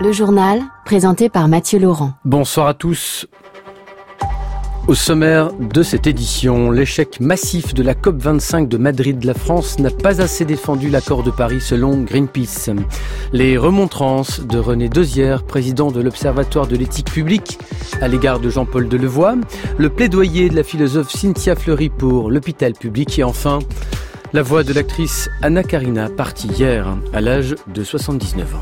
Le journal, présenté par Mathieu Laurent. Bonsoir à tous. Au sommaire de cette édition, l'échec massif de la COP25 de Madrid. La France n'a pas assez défendu l'accord de Paris selon Greenpeace. Les remontrances de René Deuzière, président de l'Observatoire de l'éthique publique à l'égard de Jean-Paul Delevoye. Le plaidoyer de la philosophe Cynthia Fleury pour l'hôpital public. Et enfin, la voix de l'actrice Anna Karina, partie hier à l'âge de 79 ans.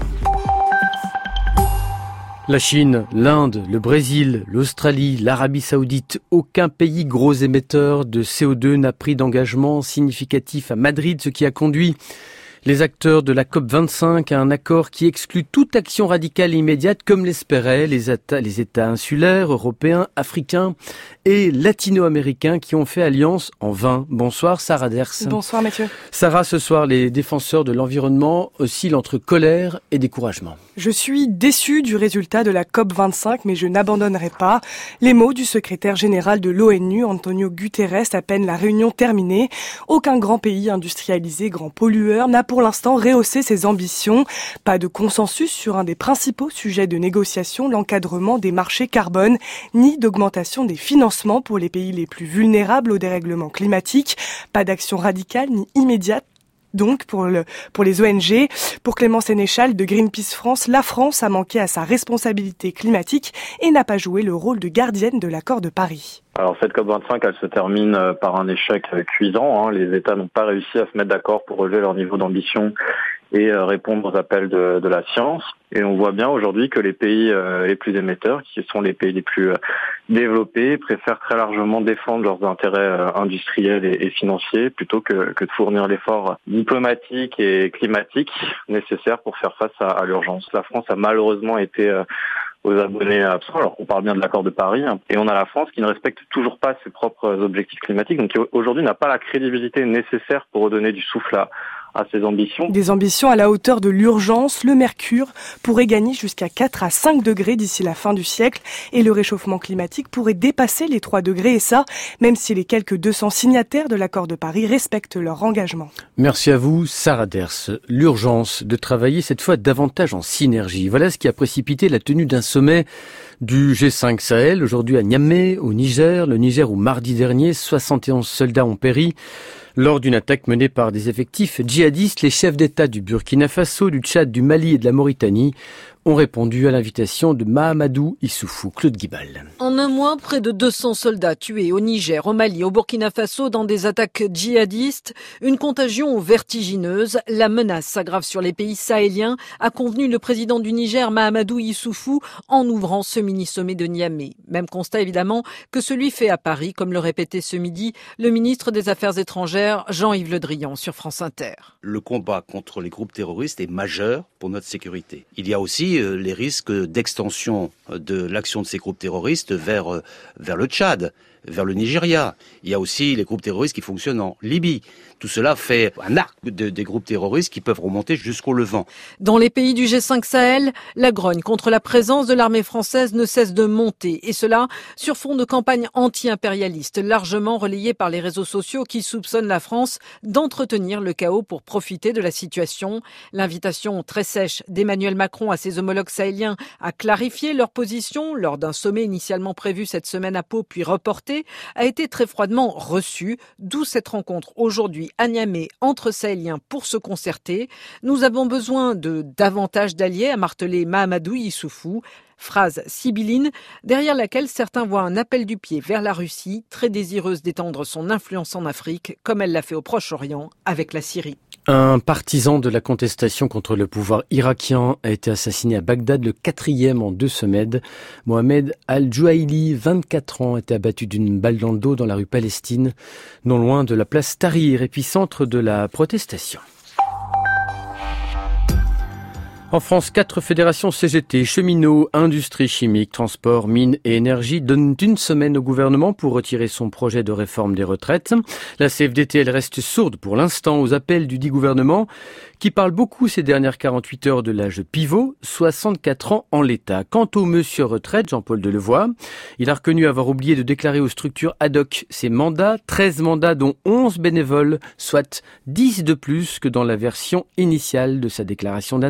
La Chine, l'Inde, le Brésil, l'Australie, l'Arabie Saoudite, aucun pays gros émetteur de CO2 n'a pris d'engagement significatif à Madrid, ce qui a conduit les acteurs de la COP25 à un accord qui exclut toute action radicale et immédiate, comme l'espéraient les États insulaires, européens, africains et latino-américains qui ont fait alliance en vain. Bonsoir Sarah Ders. Bonsoir Mathieu. Sarah, ce soir, les défenseurs de l'environnement oscillent entre colère et découragement. Je suis déçu du résultat de la COP25, mais je n'abandonnerai pas. Les mots du secrétaire général de l'ONU, Antonio Guterres, à peine la réunion terminée. Aucun grand pays industrialisé, grand pollueur, n'a pour l'instant rehaussé ses ambitions. Pas de consensus sur un des principaux sujets de négociation, l'encadrement des marchés carbone, ni d'augmentation des financements pour les pays les plus vulnérables au dérèglement climatique. Pas d'action radicale ni immédiate. Donc, pour les ONG, pour Clément Sénéchal de Greenpeace France, la France a manqué à sa responsabilité climatique et n'a pas joué le rôle de gardienne de l'accord de Paris. Alors cette COP25, elle se termine par un échec cuisant. Les États n'ont pas réussi à se mettre d'accord pour relever leur niveau d'ambition et répondre aux appels de la science. Et on voit bien aujourd'hui que les pays les plus émetteurs, qui sont les pays les plus développés, préfèrent très largement défendre leurs intérêts industriels et financiers plutôt que de fournir l'effort diplomatique et climatique nécessaire pour faire face à l'urgence. La France a malheureusement été aux abonnés absents, alors qu'on parle bien de l'accord de Paris, et on a la France qui ne respecte toujours pas ses propres objectifs climatiques, donc qui aujourd'hui n'a pas la crédibilité nécessaire pour redonner du souffle à ses ambitions. Des ambitions à la hauteur de l'urgence. Le mercure pourrait gagner jusqu'à 4 à 5 degrés d'ici la fin du siècle et le réchauffement climatique pourrait dépasser les 3 degrés et ça, même si les quelques 200 signataires de l'accord de Paris respectent leur engagement. Merci à vous, Sarah Ders. L'urgence de travailler cette fois davantage en synergie. Voilà ce qui a précipité la tenue d'un sommet du G5 Sahel, aujourd'hui à Niamey, au Niger. Le Niger où mardi dernier, 71 soldats ont péri lors d'une attaque menée par des effectifs djihadistes. Les chefs d'État du Burkina Faso, du Tchad, du Mali et de la Mauritanie ont répondu à l'invitation de Mahamadou Issoufou. Claude Guibal. En un mois, près de 200 soldats tués au Niger, au Mali, au Burkina Faso dans des attaques djihadistes. Une contagion vertigineuse. La menace s'aggrave sur les pays sahéliens, a convenu le président du Niger, Mahamadou Issoufou, en ouvrant ce mini-sommet de Niamey. Même constat évidemment que celui fait à Paris, comme le répétait ce midi le ministre des Affaires étrangères, Jean-Yves Le Drian, sur France Inter. Le combat contre les groupes terroristes est majeur pour notre sécurité. Il y a aussi les risques d'extension de l'action de ces groupes terroristes vers le Tchad, vers le Nigeria. Il y a aussi les groupes terroristes qui fonctionnent en Libye. Tout cela fait un arc des groupes terroristes qui peuvent remonter jusqu'au Levant. Dans les pays du G5 Sahel, la grogne contre la présence de l'armée française ne cesse de monter. Et cela sur fond de campagne anti-impérialiste, largement relayée par les réseaux sociaux qui soupçonnent la France d'entretenir le chaos pour profiter de la situation. L'invitation très sèche d'Emmanuel Macron à ses homologues sahéliens à clarifier leur position lors d'un sommet initialement prévu cette semaine à Pau puis reporté a été très froidement reçue. D'où cette rencontre aujourd'hui à Niamey entre Sahéliens pour se concerter. Nous avons besoin de davantage d'alliés, a martelé Mahamadou Issoufou. Phrase sibylline, derrière laquelle certains voient un appel du pied vers la Russie, très désireuse d'étendre son influence en Afrique, comme elle l'a fait au Proche-Orient avec la Syrie. Un partisan de la contestation contre le pouvoir irakien a été assassiné à Bagdad, le 4e en 2 semaines. Mohamed Al-Jouaili, 24 ans, a été abattu d'une balle dans le dos dans la rue Palestine, non loin de la place Tahrir, épicentre de la protestation. En France, 4 fédérations CGT, cheminots, industrie chimique, transport, mines et énergie donnent une semaine au gouvernement pour retirer son projet de réforme des retraites. La CFDT, elle reste sourde pour l'instant aux appels du dit gouvernement qui parle beaucoup ces dernières 48 heures de l'âge pivot, 64 ans en l'état. Quant au monsieur retraite, Jean-Paul Delevoye, il a reconnu avoir oublié de déclarer aux structures ad hoc ses mandats, 13 mandats dont 11 bénévoles, soit 10 de plus que dans la version initiale de sa déclaration d'intérêt.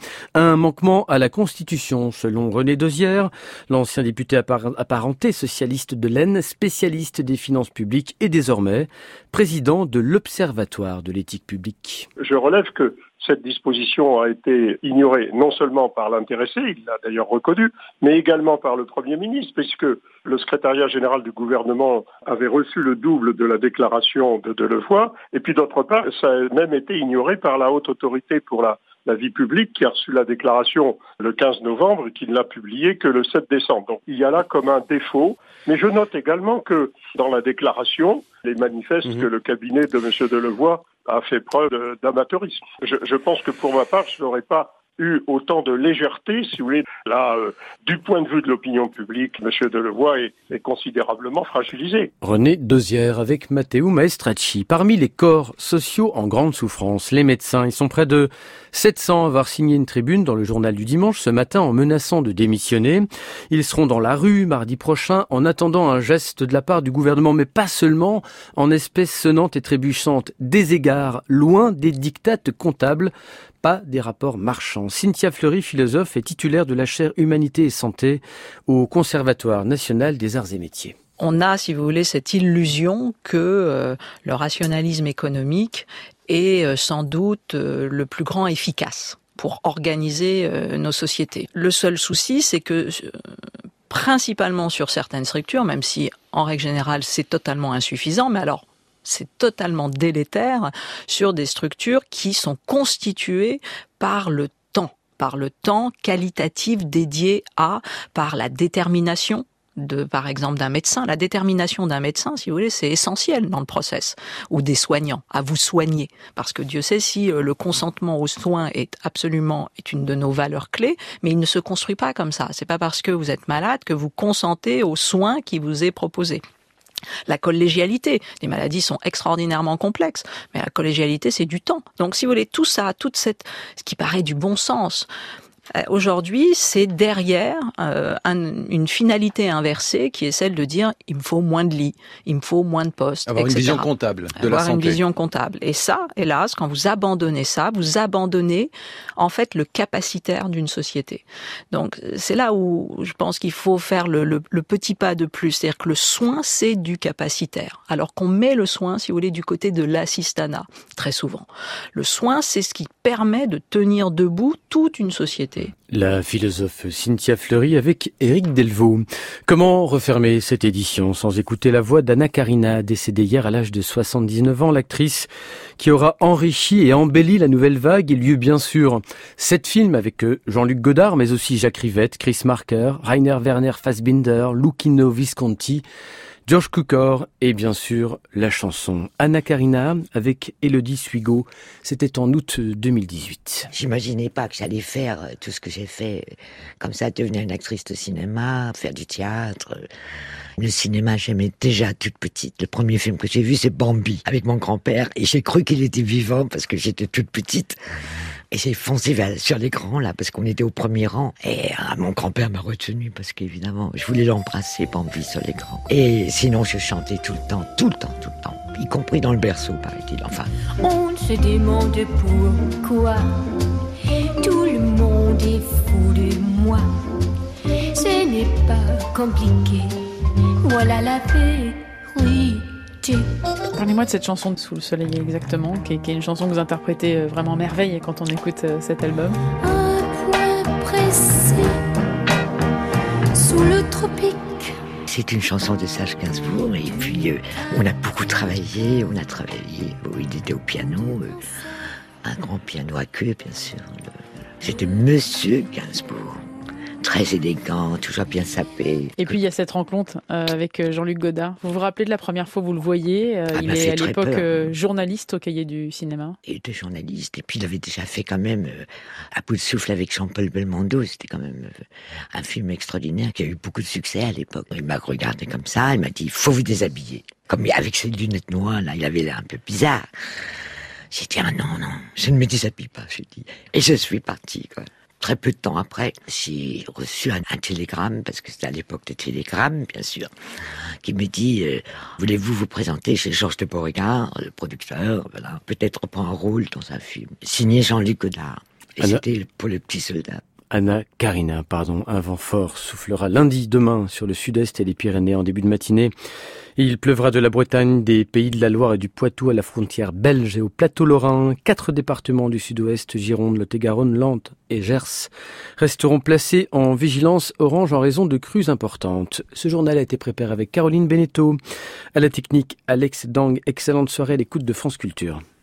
Un manquement à la Constitution, selon René Dosière, l'ancien député apparenté socialiste de l'Aisne, spécialiste des finances publiques et désormais président de l'Observatoire de l'éthique publique. Je relève que cette disposition a été ignorée non seulement par l'intéressé, il l'a d'ailleurs reconnu, mais également par le Premier ministre, puisque le secrétariat général du gouvernement avait reçu le double de la déclaration de Delevoye, et puis d'autre part, ça a même été ignoré par la haute autorité pour la vie publique qui a reçu la déclaration le 15 novembre et qui ne l'a publiée que le 7 décembre. Donc il y a là comme un défaut. Mais je note également que dans la déclaration, les manifestes que le cabinet de M. Delevoye a fait preuve d'amateurisme. Je pense que pour ma part, je n'aurais pas eu autant de légèreté, si vous voulez. Là, du point de vue de l'opinion publique, M. Delevoye est considérablement fragilisé. René Dosière avec Matteo Maestracci. Parmi les corps sociaux en grande souffrance, les médecins, ils sont près de 700 à avoir signé une tribune dans le journal du dimanche ce matin en menaçant de démissionner. Ils seront dans la rue mardi prochain en attendant un geste de la part du gouvernement, mais pas seulement en espèces sonnantes et trébuchantes, des égards, loin des dictates comptables, pas des rapports marchands. Cynthia Fleury, philosophe et titulaire de la chaire Humanité et Santé au Conservatoire national des arts et métiers. On a, si vous voulez, cette illusion que le rationalisme économique est sans doute le plus grand efficace pour organiser nos sociétés. Le seul souci, c'est que principalement sur certaines structures, même si en règle générale c'est totalement insuffisant, mais alors c'est totalement délétère sur des structures qui sont constituées par le temps qualitatif dédié par la détermination par exemple, d'un médecin. La détermination d'un médecin, si vous voulez, c'est essentiel dans le process. Ou des soignants, à vous soigner. Parce que Dieu sait si le consentement aux soins est une de nos valeurs clés, mais il ne se construit pas comme ça. C'est pas parce que vous êtes malade que vous consentez aux soins qui vous est proposé. La collégialité, les maladies sont extraordinairement complexes, mais la collégialité, c'est du temps. Donc, si vous voulez, tout ça, ce qui paraît du bon sens, aujourd'hui, c'est derrière une finalité inversée qui est celle de dire il me faut moins de lits, il me faut moins de postes, avoir etc. Une vision comptable de la santé. Avoir une vision comptable. Et ça, hélas, quand vous abandonnez ça, vous abandonnez en fait le capacitaire d'une société. Donc c'est là où je pense qu'il faut faire le petit pas de plus, c'est-à-dire que le soin c'est du capacitaire, alors qu'on met le soin, si vous voulez, du côté de l'assistanat très souvent. Le soin, c'est ce qui permet de tenir debout toute une société. La philosophe Cynthia Fleury avec Éric Delvaux. Comment refermer cette édition sans écouter la voix d'Anna Karina, décédée hier à l'âge de 79 ans, l'actrice qui aura enrichi et embelli la nouvelle vague. Il y eut bien sûr 7 films avec Jean-Luc Godard, mais aussi Jacques Rivette, Chris Marker, Rainer Werner Fassbinder, Luchino Visconti, Georges Cukor et bien sûr la chanson Anna Karina avec Élodie Suigo. C'était en août 2018. J'imaginais pas que j'allais faire tout ce que j'ai fait, comme ça, devenir une actrice de cinéma, faire du théâtre. Le cinéma, j'aimais déjà toute petite. Le premier film que j'ai vu, c'est Bambi, avec mon grand-père, et j'ai cru qu'il était vivant parce que j'étais toute petite. Et j'ai foncé sur l'écran, là, parce qu'on était au premier rang. Et mon grand-père m'a retenu, parce qu'évidemment, je voulais l'embrasser, Bambi, sur l'écran. Et sinon, je chantais tout le temps, y compris dans le berceau, paraît-il, enfin. On se demande pourquoi tout le monde est fou de moi. Ce n'est pas compliqué, voilà la vérité. Parlez-moi de cette chanson de Sous le soleil exactement, qui est une chanson que vous interprétez vraiment à merveille quand on écoute cet album. Un point précis, sous le tropique. C'est une chanson de Serge Gainsbourg, et puis on a beaucoup travaillé, il était au piano, un grand piano à queue bien sûr. C'était Monsieur Gainsbourg. Très élégant, toujours bien sapé. Et puis il y a cette rencontre avec Jean-Luc Godard. Vous vous rappelez de la première fois où vous le voyez Il est à l'époque journaliste au Cahier du cinéma. Il était journaliste, et puis il avait déjà fait quand même À bout de souffle avec Jean-Paul Belmondo. C'était quand même un film extraordinaire qui a eu beaucoup de succès à l'époque. Il m'a regardé comme ça, il m'a dit « faut vous déshabiller ». Comme avec ses lunettes noires, là, il avait l'air un peu bizarre. J'ai dit « ah non, je ne me déshabille pas », j'ai dit. Et je suis parti, quoi. Très peu de temps après, j'ai reçu un télégramme, parce que c'était à l'époque des télégrammes, bien sûr, qui me dit voulez-vous vous présenter chez Georges de Beauregard, le producteur, voilà, peut-être reprendre un rôle dans un film. Signé Jean-Luc Godard. Et c'était pour les petits soldats. Anna Karina, un vent fort soufflera lundi, demain, sur le sud-est et les Pyrénées en début de matinée. Il pleuvra de la Bretagne, des Pays de la Loire et du Poitou à la frontière belge et au plateau lorrain. 4 départements du sud-ouest, Gironde, Lot-et-Garonne, Nantes et Gers, resteront placés en vigilance orange en raison de crues importantes. Ce journal a été préparé avec Caroline Beneteau. À la technique, Alex Dang. Excellente soirée à l'écoute de France Culture.